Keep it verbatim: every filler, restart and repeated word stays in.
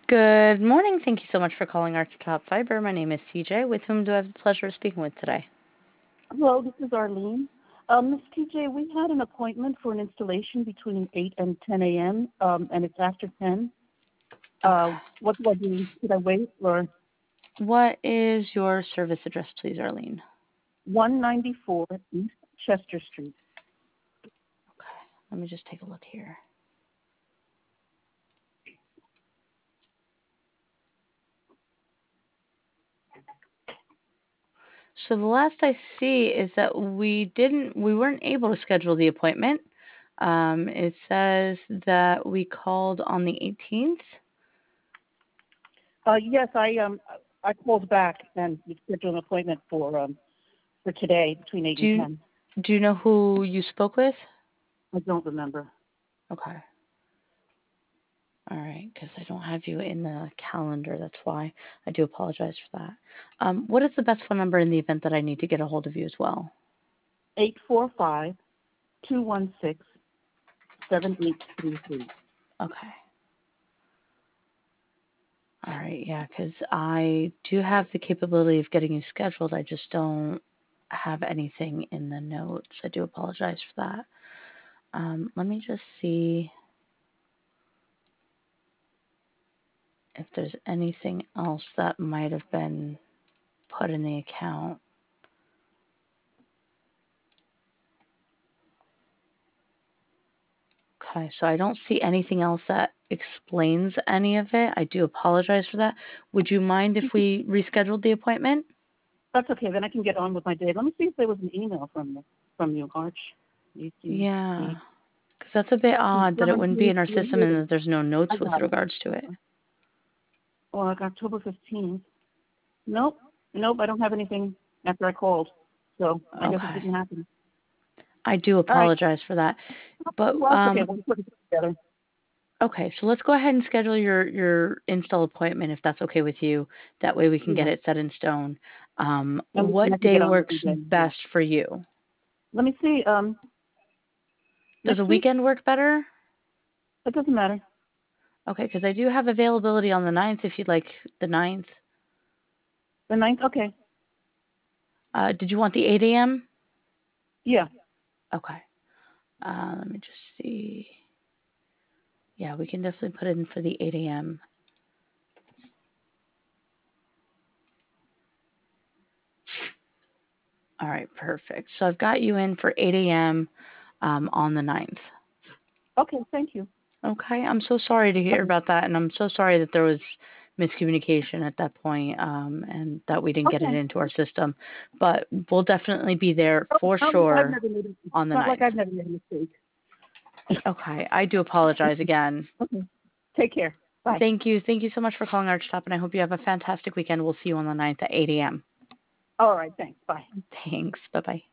Good morning. Thank you so much for calling Archtop Fiber. My name is C J. With whom do I have the pleasure of speaking with today? Hello, this is Arlene. Um, Miss T J, we had an appointment for an installation between eight and ten a m, um, and it's after ten. Uh, Okay. what do I do? Should I wait or What is your service address, please, Arlene? one ninety-four East Chester Street? Okay. Let me just take a look here. So the last I see is that we didn't, we weren't able to schedule the appointment. Um, it says that we called on the eighteenth. Uh, yes, I um I called back and we scheduled an appointment for um for today between eight Do and you, ten. do you know who you spoke with? I don't remember. Okay. All right, because I don't have you in the calendar. That's why. I do apologize for that. Um, what is the best phone number in the event that I need to get a hold of you as well? Eight four five two one six seven eight three three. Okay. All right, yeah, because I do have the capability of getting you scheduled. I just don't have anything in the notes. I do apologize for that. Um, let me just see if there's anything else that might have been put in the account. Okay, so I don't see anything else that explains any of it. I do apologize for that. Would you mind if we rescheduled the appointment? That's okay. Then I can get on with my day. Let me see if there was an email from you from you, Arch. A C Yeah, E. because that's a bit odd that it Confirm wouldn't be please in our system and review. that there's no notes I with got it. regards to it. Well, like October fifteenth. Nope. Nope, I don't have anything after I called. So I guess it Okay. didn't happen. I do All right. apologize for that. But Well, it's okay. um We'll put it together. okay, so let's go ahead and schedule your your install appointment if that's okay with you. That way we can get Yeah. it set in stone. Um And I what can day get on with works my day. Yeah. best for you? Let me see. Um, Does a next week? weekend work better? It doesn't matter. Okay, because I do have availability on the ninth if you'd like the ninth. The ninth? Okay. Uh, did you want the eight a m? Yeah. Okay. Uh, let me just see. Yeah, we can definitely put it in for the eight a m. All right, perfect. So I've got you in for eight a m. Um, on the ninth. Okay. Thank you. Okay, I'm so sorry to hear Okay. about that, and I'm so sorry that there was miscommunication at that point, um, and that we didn't get it Okay. into our system. But we'll definitely be there Oh, for um, I've sure never made a, it's on the not like ninth. I've never made a mistake. Okay, I do apologize again. Okay. Take care. Bye. Thank you. Thank you so much for calling Archtop, and I hope you have a fantastic weekend. We'll see you on the ninth at eight a m. All right. Thanks. Bye. Thanks. Bye-bye.